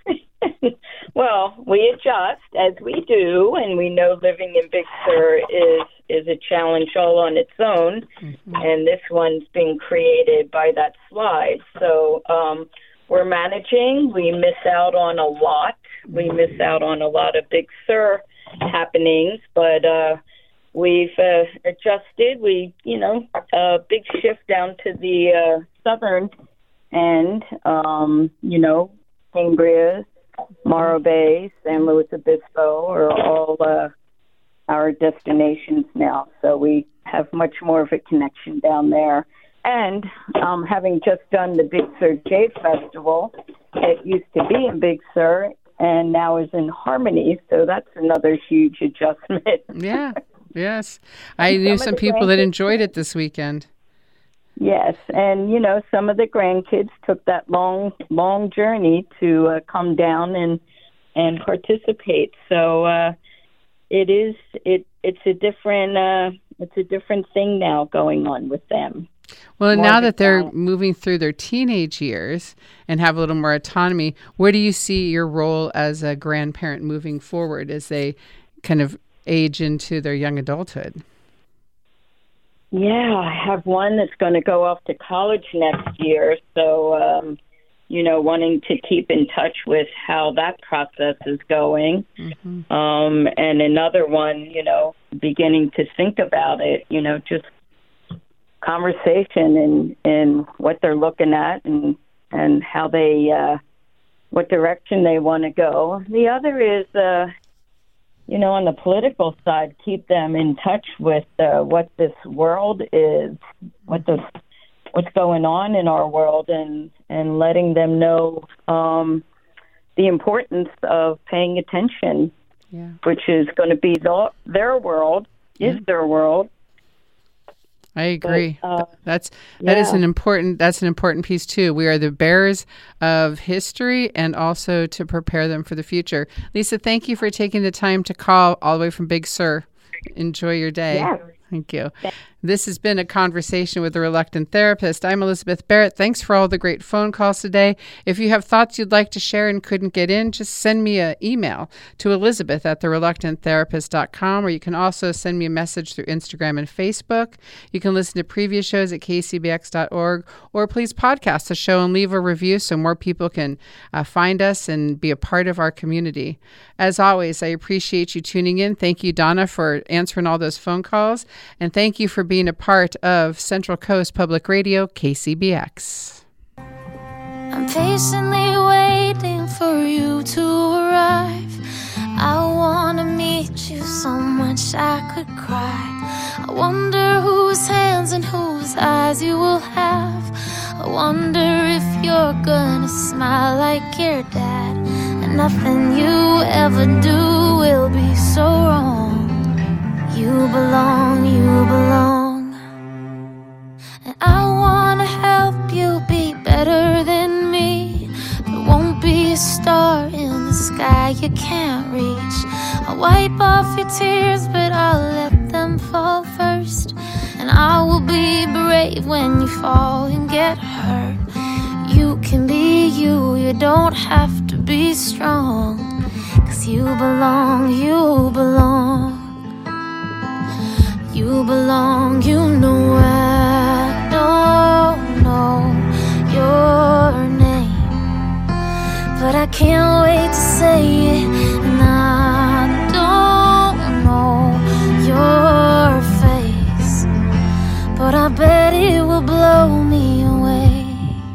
Well, we adjust as we do, and we know living in Big Sur is is a challenge all on its own, mm-hmm. and this one's been created by that slide. So um, we're managing. We miss out on a lot. We miss out on a lot of Big Sur happenings, but uh, we've uh, adjusted. We, you know, a big shift down to the uh, southern end, um, you know, Cambria, Morro Bay, San Luis Obispo are all uh, our destinations now. So we have much more of a connection down there. And um, having just done the Big Sur Jade Festival, it used to be in Big Sur and now is in Harmony. So that's another huge adjustment. Yeah, yes. I knew some, some people that enjoyed it this weekend. Yes, and, you know, some of the grandkids took that long, long journey to uh, come down and and participate. So uh, it is it it's a different uh, it's a different thing now going on with them. Well, now that they're moving through their teenage years and have a little more autonomy, where do you see your role as a grandparent moving forward as they kind of age into their young adulthood? Yeah, I have one that's going to go off to college next year. So, um, you know, wanting to keep in touch with how that process is going. Mm-hmm. Um, and another one, you know, beginning to think about it, you know, just conversation and, and what they're looking at and, and how they, uh, what direction they want to go. The other is, uh, you know, on the political side, keep them in touch with uh, what this world is, what the what's going on in our world, and and letting them know um, the importance of paying attention, yeah. which is going to be the, their world, is yeah. their world. I agree. But, uh, that's that yeah. is an important that's an important piece too. We are the bearers of history, and also to prepare them for the future. Lisa, thank you for taking the time to call all the way from Big Sur. Enjoy your day. Yeah. Thank you. This has been A Conversation with a Reluctant Therapist. I'm Elizabeth Barrett. Thanks for all the great phone calls today. If you have thoughts you'd like to share and couldn't get in, just send me an email to Elizabeth at the reluctant therapist dot com, or you can also send me a message through Instagram and Facebook. You can listen to previous shows at k c b x dot org, or please podcast the show and leave a review so more people can uh, find us and be a part of our community. As always, I appreciate you tuning in. Thank you, Donna, for answering all those phone calls, and thank you for being a part of Central Coast Public Radio, K C B X. I'm patiently waiting for you to arrive. I want to meet you so much I could cry. I wonder whose hands and whose eyes you will have. I wonder if you're gonna smile like your dad, and nothing you ever do will be so wrong. You belong, you belong. And I wanna help you be better than me. There won't be a star in the sky you can't reach. I'll wipe off your tears, but I'll let them fall first. And I will be brave when you fall and get hurt. You can be you, you don't have to be strong. 'Cause you belong, you belong. You belong, you know I don't know your name, but I can't wait to say it. And I don't know your face, but I bet it will blow me away.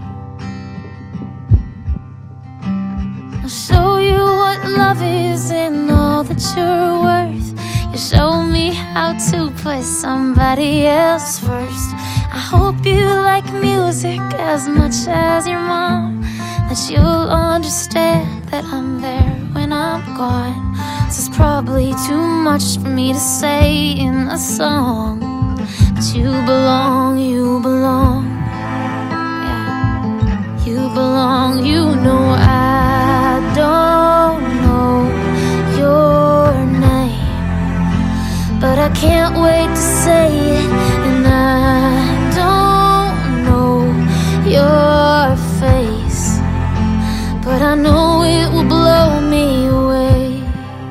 I'll show you what love is and all that you're worth. You show me how to put somebody else first. I hope you like music as much as your mom, that you'll understand that I'm there when I'm gone. This is probably too much for me to say in a song, but you belong, you belong. Yeah. You belong, you know I don't know your name, but I can't wait to say it. And I don't know your face, but I know it will blow me away.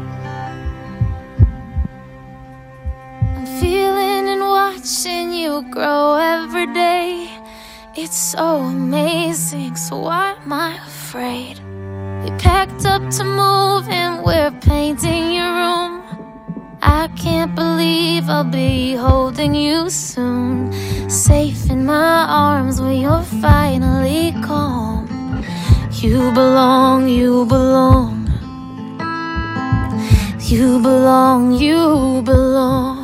I'm feeling and watching you grow every day. It's so amazing, so why am I afraid? We packed up to move and we're painting your room. I can't believe I'll be holding you soon, safe in my arms where you're finally calm. You belong, you belong. You belong, you belong.